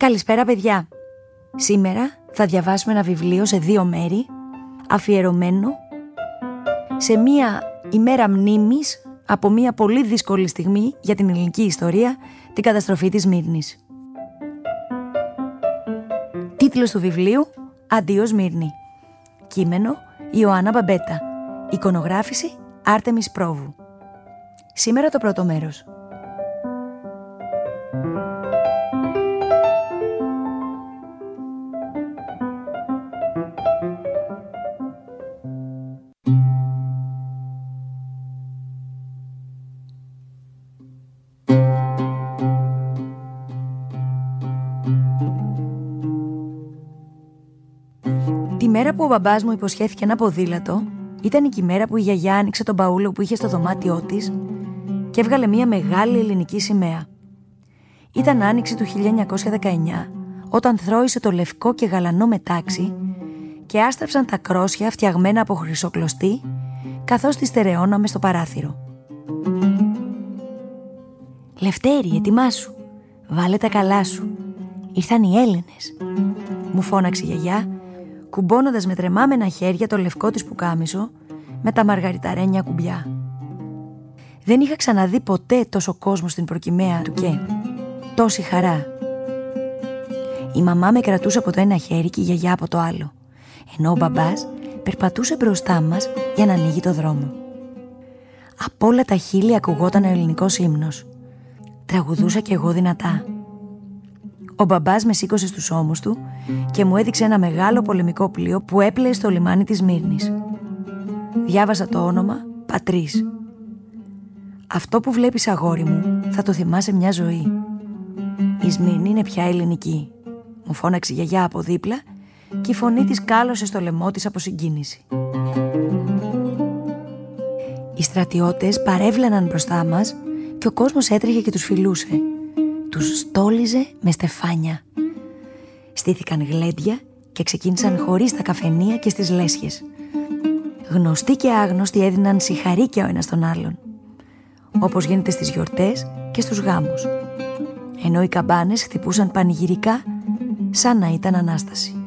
Καλησπέρα παιδιά. Σήμερα θα διαβάσουμε ένα βιβλίο σε 2 μέρη, αφιερωμένο σε μία ημέρα μνήμης από μία πολύ δύσκολη στιγμή για την ελληνική ιστορία, την καταστροφή της Σμύρνης. Τίτλος του βιβλίου «Αντίο Σμύρνη». Κείμενο Ιωάννα Μπαμπέτα. Εικονογράφηση Άρτεμις Πρόβου. Σήμερα το πρώτο μέρος. Τη μέρα που ο μπαμπάς μου υποσχέθηκε ένα ποδήλατο ήταν η μέρα που η γιαγιά άνοιξε τον μπαούλο που είχε στο δωμάτιό της και έβγαλε μια μεγάλη ελληνική σημαία. Ήταν άνοιξη του 1919, όταν θρώησε το λευκό και γαλανό μετάξι και άστραψαν τα κρόσια φτιαγμένα από χρυσοκλωστή, καθώς τη στερεώναμε στο παράθυρο. «Λευτέρη, ετοιμάσου, βάλε τα καλά σου, ήρθαν οι Έλληνες», μου φώναξε η γιαγιά, κουμπώνοντας με τρεμάμενα χέρια το λευκό της πουκάμισο με τα μαργαριταρένια κουμπιά. Δεν είχα ξαναδεί ποτέ τόσο κόσμο στην προκυμαία του και τόση χαρά. Η μαμά με κρατούσε από το ένα χέρι και η γιαγιά από το άλλο, ενώ ο μπαμπάς περπατούσε μπροστά μας για να ανοίγει το δρόμο. Από όλα τα χείλη ακουγόταν ο ελληνικός ύμνος. Τραγουδούσα κι εγώ δυνατά. Ο μπαμπάς με σήκωσε στους ώμους του και μου έδειξε ένα μεγάλο πολεμικό πλοίο που έπλεε στο λιμάνι της Σμύρνης. Διάβασα το όνομα Πατρίς. «Αυτό που βλέπεις, αγόρι μου, θα το θυμάσαι μια ζωή. Η Σμύρνη είναι πια ελληνική», μου φώναξε η γιαγιά από δίπλα και η φωνή της κάλωσε στο λαιμό της από συγκίνηση. Οι στρατιώτες παρέβλαναν μπροστά μας και ο κόσμος έτρεχε και τους φιλούσε. Τους στόλιζε με στεφάνια. Στήθηκαν γλέντια και ξεκίνησαν χωρίς τα καφενεία και στις λέσχες. Γνωστοί και άγνωστοι έδιναν συγχαρήκια ο ένας τον άλλον, όπως γίνεται στις γιορτές και στους γάμους, ενώ οι καμπάνες χτυπούσαν πανηγυρικά σαν να ήταν Ανάσταση.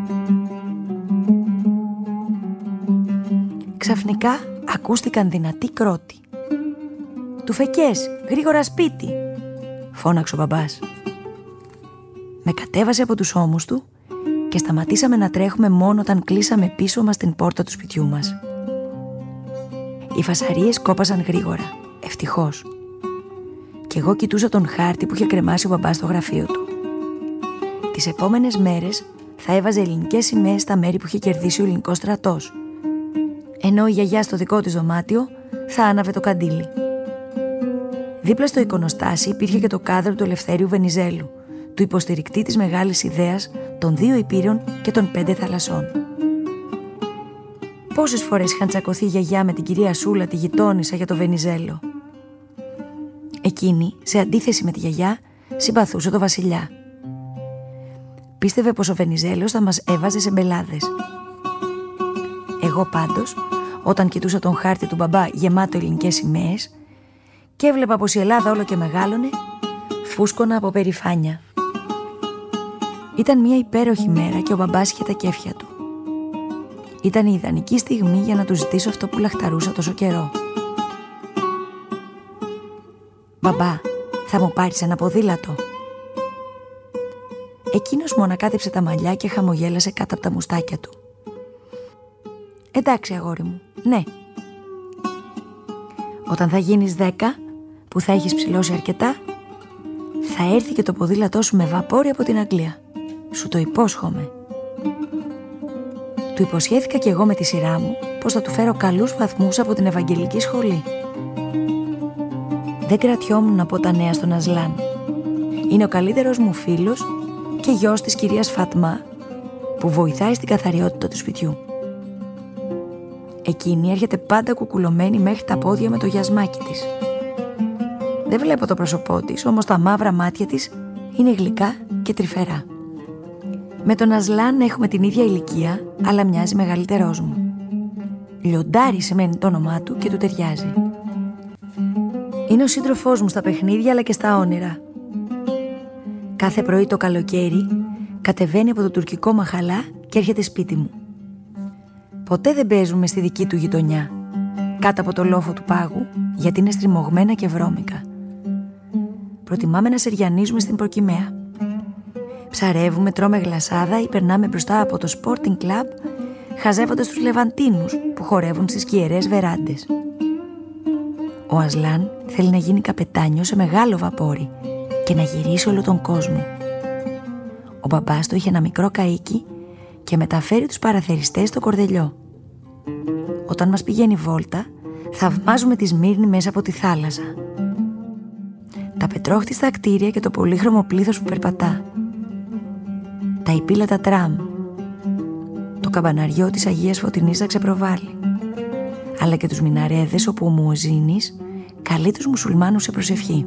Ξαφνικά ακούστηκαν δυνατοί κρότοι. «Τουφεκές, γρήγορα σπίτι», φώναξε ο μπαμπάς. Με κατέβασε από τους ώμους του και σταματήσαμε να τρέχουμε μόνο όταν κλείσαμε πίσω μας την πόρτα του σπιτιού μας. Οι φασαρίες κόπασαν γρήγορα, ευτυχώς. Κι εγώ κοιτούσα τον χάρτη που είχε κρεμάσει ο μπαμπάς στο γραφείο του. Τις επόμενες μέρες θα έβαζε ελληνικές σημαίες στα μέρη που είχε κερδίσει ο ελληνικός στρατός, ενώ η γιαγιά στο δικό της δωμάτιο θα άναβε το καντήλι. Δίπλα στο εικονοστάσι υπήρχε και το κάδρο του Ελευθέριου Βενιζέλου, του υποστηρικτή της μεγάλης ιδέας των 2 Υπήρων και των 5 θαλασσών. Πόσες φορές είχαν τσακωθεί η γιαγιά με την κυρία Σούλα, τη γειτόνισσα, για το Βενιζέλο. Εκείνη, σε αντίθεση με τη γιαγιά, συμπαθούσε το βασιλιά. Πίστευε πως ο Βενιζέλος θα μας έβαζε σε μπελάδες. Εγώ πάντως, όταν κοιτούσα τον χάρτη του μπαμπά γεμάτο ελληνικές σημαίες και έβλεπα πως η Ελλάδα όλο και μεγάλωνε, φούσκωνα από περηφάνεια. Ήταν μια υπέροχη μέρα και ο μπαμπάς είχε τα κέφια του. Ήταν η ιδανική στιγμή για να του ζητήσω αυτό που λαχταρούσα τόσο καιρό. «Μπαμπά, θα μου πάρεις ένα ποδήλατο?» Εκείνος μου ανακάτεψε τα μαλλιά και χαμογέλασε κάτω από τα μουστάκια του. «Εντάξει, αγόρι μου, ναι. Όταν θα γίνεις 10, που θα έχεις ψηλώσει αρκετά, θα έρθει και το ποδήλατό σου με βαπόρι από την Αγγλία. Σου το υπόσχομαι». Του υποσχέθηκα κι εγώ με τη σειρά μου πως θα του φέρω καλούς βαθμούς από την Ευαγγελική σχολή. Δεν κρατιόμουν να πω τα νέα στον Ασλάν. Είναι ο καλύτερος μου φίλος και γιος της κυρίας Φατμά, που βοηθάει στην καθαριότητα του σπιτιού. Εκείνη έρχεται πάντα κουκουλωμένη μέχρι τα πόδια με το γιασμάκι της. Δεν βλέπω το πρόσωπό της, όμως τα μαύρα μάτια της είναι γλυκά και τρυφερά. Με τον Ασλάν έχουμε την ίδια ηλικία, αλλά μοιάζει μεγαλύτερός μου. Λιοντάρι σημαίνει το όνομά του και του ταιριάζει. Είναι ο σύντροφός μου στα παιχνίδια αλλά και στα όνειρα. Κάθε πρωί το καλοκαίρι κατεβαίνει από το τουρκικό μαχαλά και έρχεται σπίτι μου. Ποτέ δεν παίζουμε στη δική του γειτονιά, κάτω από το λόφο του πάγου, γιατί είναι στριμωγμένα και βρώμικα. Προτιμάμε να σεριανίζουμε στην Προκυμαία. Ψαρεύουμε, τρώμε γλασάδα ή περνάμε μπροστά από το Sporting Club, χαζεύοντας τους Λεβαντίνους που χορεύουν στις κυερές βεράντες. Ο Ασλάν θέλει να γίνει καπετάνιο σε μεγάλο βαπόρι και να γυρίσει όλο τον κόσμο. Ο μπαμπάς του είχε ένα μικρό καΐκι και μεταφέρει τους παραθεριστές στο Κορδελιό. Όταν μας πηγαίνει βόλτα, θαυμάζουμε τη Σμύρνη μέσα από τη θάλασσα. Τα πετρόχτιστα κτίρια και το πολύχρωμο πλήθος που περπατά. Τα υπήλατα τραμ. Το καμπαναριό της Αγίας Φωτεινής να ξεπροβάλλει. Αλλά και τους μιναρέδες όπου ο Μουεζίνης καλεί τους μουσουλμάνους σε προσευχή.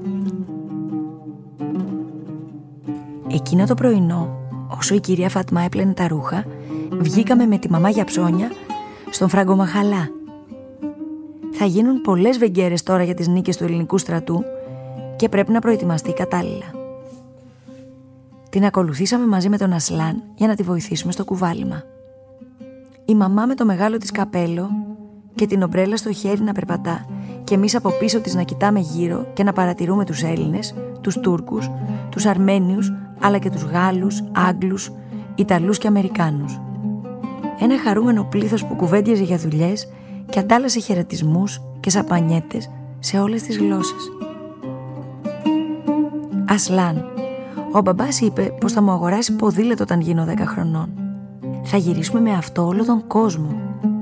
Εκείνο το πρωινό, όσο η κυρία Φατμά έπλαινε τα ρούχα, βγήκαμε με τη μαμά για ψώνια στον Φραγκομαχαλά. Θα γίνουν πολλές βεγγέρες τώρα για τις νίκες του ελληνικού στρατού και πρέπει να προετοιμαστεί κατάλληλα. Την ακολουθήσαμε μαζί με τον Ασλάν για να τη βοηθήσουμε στο κουβάλιμα. Η μαμά με το μεγάλο της καπέλο και την ομπρέλα στο χέρι να περπατά και εμείς από πίσω της να κοιτάμε γύρω και να παρατηρούμε τους Έλληνες, τους Τούρκους, τους Αρμένιους, αλλά και τους Γάλλους, Άγγλους, Ιταλούς και Αμερικάνους. Ένα χαρούμενο πλήθος που κουβέντιαζε για δουλειές και αντάλλασε χαιρετισμούς και σαπανιέτες σε όλες τις γλώσσες. Ασλάν, ο μπαμπάς είπε πως θα μου αγοράσει ποδήλατο όταν γίνω 10 χρονών. Θα γυρίσουμε με αυτό όλο τον κόσμο.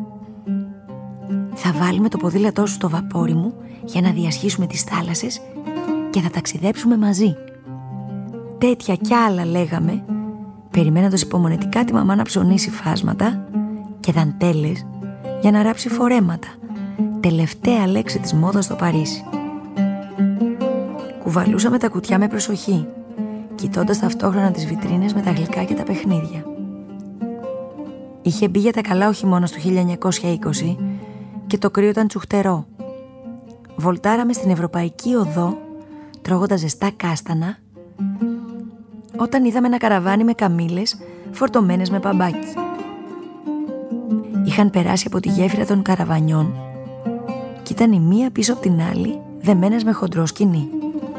Θα βάλουμε το ποδήλατό σου στο βαπόρι μου για να διασχίσουμε τις θάλασσες και θα ταξιδέψουμε μαζί. Τέτοια κι άλλα λέγαμε, περιμένοντας υπομονετικά τη μαμά να ψωνίσει φάσματα και δαντέλες για να ράψει φορέματα, τελευταία λέξη της μόδας στο Παρίσι. Κουβαλούσαμε τα κουτιά με προσοχή, κοιτώντας ταυτόχρονα τις βιτρίνες με τα γλυκά και τα παιχνίδια. Είχε μπει για τα καλά ο χειμώνας του 1920 και το κρύο ήταν τσουχτερό. Βολτάραμε στην Ευρωπαϊκή Οδό, τρώγοντας ζεστά κάστανα, όταν είδαμε ένα καραβάνι με καμήλες φορτωμένες με μπαμπάκι. Είχαν περάσει από τη γέφυρα των καραβανιών και ήταν η μία πίσω από την άλλη δεμένες με χοντρό σκοινί.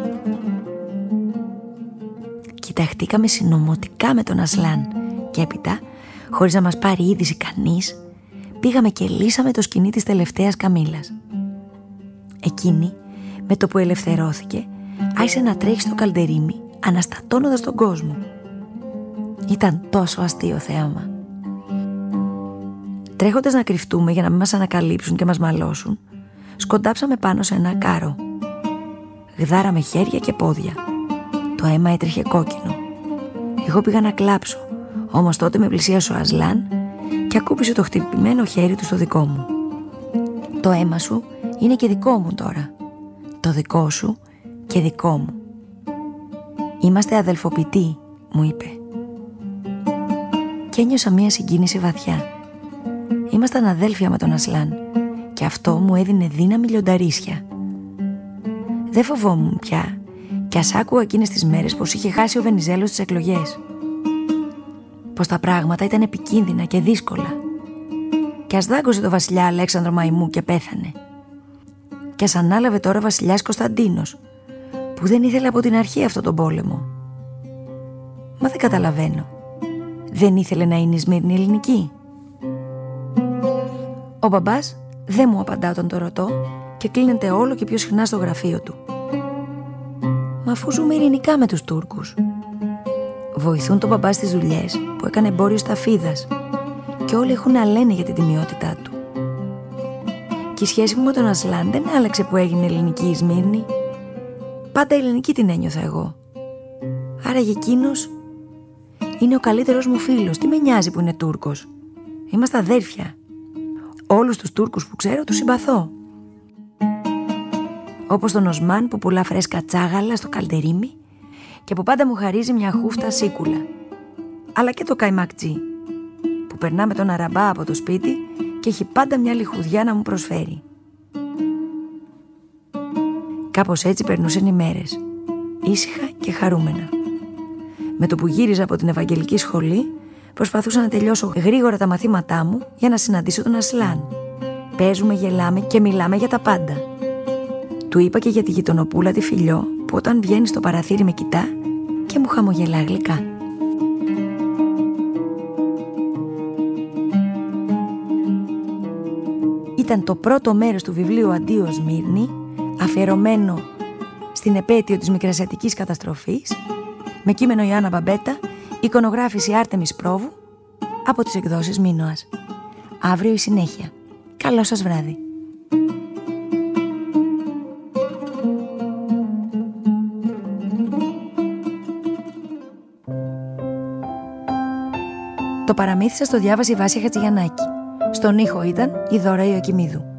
Κοιταχτήκαμε συνωμοτικά με τον Ασλάν και έπειτα, χωρίς να μας πάρει είδηση κανείς, πήγαμε και λύσαμε το σκοινί της τελευταίας καμήλας. Εκείνη, με το που ελευθερώθηκε, άρχισε να τρέχει στο καλντερίμι, αναστατώνοντας τον κόσμο. Ήταν τόσο αστείο θέαμα. Τρέχοντας να κρυφτούμε για να μην μας ανακαλύψουν και μας μαλώσουν, σκοντάψαμε πάνω σε ένα κάρο. Γδάραμε χέρια και πόδια. Το αίμα έτρεχε κόκκινο. Εγώ πήγα να κλάψω, όμως τότε με πλησίασε ο Ασλάν και ακούπησε το χτυπημένο χέρι του στο δικό μου. Το αίμα σου είναι και δικό μου τώρα. Το δικό σου και δικό μου. Είμαστε αδελφοποιητοί, μου είπε. Και ένιωσα μία συγκίνηση βαθιά. Ήμασταν αδέλφια με τον Ασλάν και αυτό μου έδινε δύναμη λιονταρίσια. Δεν φοβόμουν πια και ας άκουγα εκείνες τις μέρες πως είχε χάσει ο Βενιζέλος στις εκλογές. Πως τα πράγματα ήταν επικίνδυνα και δύσκολα. Και ας δάγκωσε το βασιλιά Αλέξανδρο Μαϊμού και πέθανε. Και ας ανάλαβε τώρα ο βασιλιάς Κωνσταντίνος, που δεν ήθελε από την αρχή αυτόν τον πόλεμο. Μα δεν καταλαβαίνω. Δεν ήθελε να είναι η Σμύρνη ελληνική? Ο μπαμπάς δεν μου απαντά όταν το ρωτώ και κλείνεται όλο και πιο συχνά στο γραφείο του. Μα αφού ζούμε ειρηνικά με τους Τούρκους. Βοηθούν τον μπαμπά στις δουλειές που έκανε εμπόριο σταφίδας και όλοι έχουν αλένη για την τιμιότητά του. Και η σχέση μου με τον Ασλάν δεν άλλαξε που έγινε ελληνική η Σμύρνη. Πάντα ελληνική την ένιωθα εγώ. Άραγε εκείνος είναι ο καλύτερος μου φίλος. Τι με νοιάζει που είναι Τούρκος? Είμαστε αδέρφια. Όλους τους Τούρκους που ξέρω τους συμπαθώ. Όπως τον Οσμάν που πουλά φρέσκα τσάγαλα στο καλντερίμι και που πάντα μου χαρίζει μια χούφτα σίκουλα. Αλλά και το καϊμακτζή που περνά με τον αραμπά από το σπίτι και έχει πάντα μια λιχουδιά να μου προσφέρει. Κάπως έτσι περνούσαν οι μέρες, ήσυχα και χαρούμενα. Με το που γύριζα από την Ευαγγελική Σχολή, προσπαθούσα να τελειώσω γρήγορα τα μαθήματά μου για να συναντήσω τον Ασλάν. Παίζουμε, γελάμε και μιλάμε για τα πάντα. Του είπα και για τη γειτονοπούλα τη Φιλιό, που όταν βγαίνει στο παραθύρι με κοιτά και μου χαμογελά γλυκά. Ήταν το πρώτο μέρος του βιβλίου «Αντίο Σμύρνη», αφιερωμένο στην επέτειο της Μικρασιατικής καταστροφής, με κείμενο Ιωάννα Μπαμπέτα, εικονογράφηση Άρτεμις Πρόβου, από τις εκδόσεις Μίνωας. Αύριο η συνέχεια. Καλό σας βράδυ. Το παραμύθι σας το διάβασε η Βάσια Χατζηγιαννάκη. Στον ήχο ήταν η Δώρα Ιωακημίδου.